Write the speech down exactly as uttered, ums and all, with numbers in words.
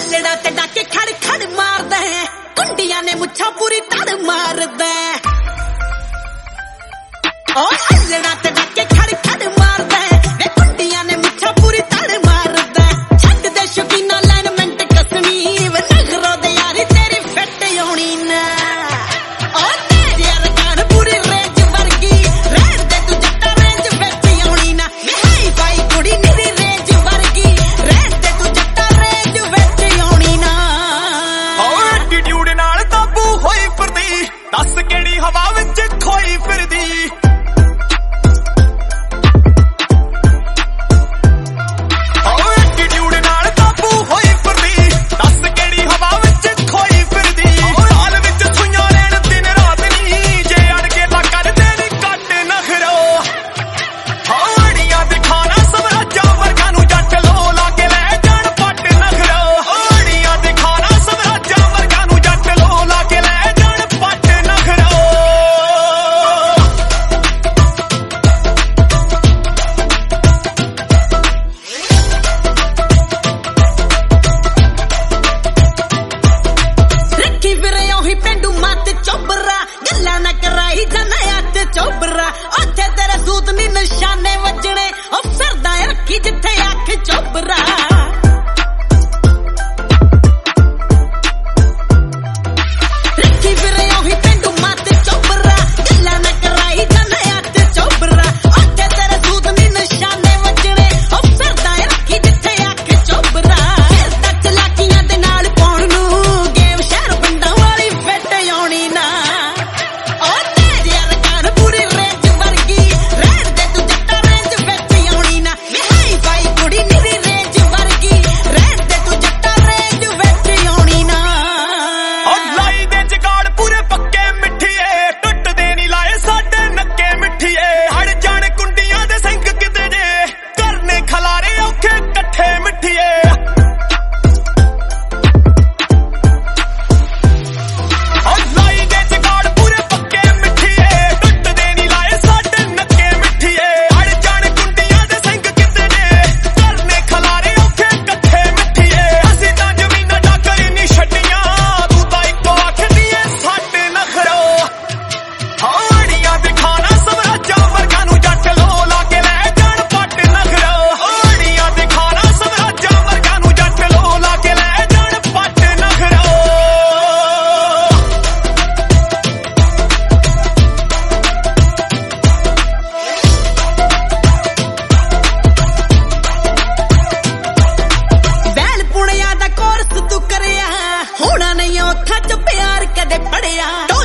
अल्लड़ा ते डाके खड़ खड़ मारदा है, कुंडियां ने मुच्छा पूरी तड़ मारदा है। ओ अल्लड़ा ते डाके खड़ खड़ मारदा है, वे कुंडियां ने मुच्छा पूरी तड़ मारदा है। छड्ड दे शौकीना लाइनमेंट कसनी, वे नखरो दे यारी तेरी फिट होनी ना। ओ तेरी अरकान पूरी रेंज वर्गी, रहन दे तू जट्टा रेंज विच होनी ना। वे हाई फाई कुड़ी निरी रेंज वर्गी, रहन दे तू जट्टा रेंज विच होनी ना। ओ एटीट्यूड नाल काबू होई फिरदी, दस केड़ी हवा विच खोई फिरदी। चोबरा उत्थे तेरे सूत नी निशाने वजने, ओ फिरदा रखी जिथे अख चोबरा। रखी फिरे ओही पेंडू मत चोबरा, गल्ला ना कराई जाने अख चोबरा। उत्थे तेरे सूत नी निशाने वजने, ओ फिरदा रखी जिथे अख चोबरा। फिरदा चलाकियां दे नाल पाउण नू, गेम शहर पिंडां वाली फिट होनी ना। होना नहीं औखा च प्यार कदे पड़िया।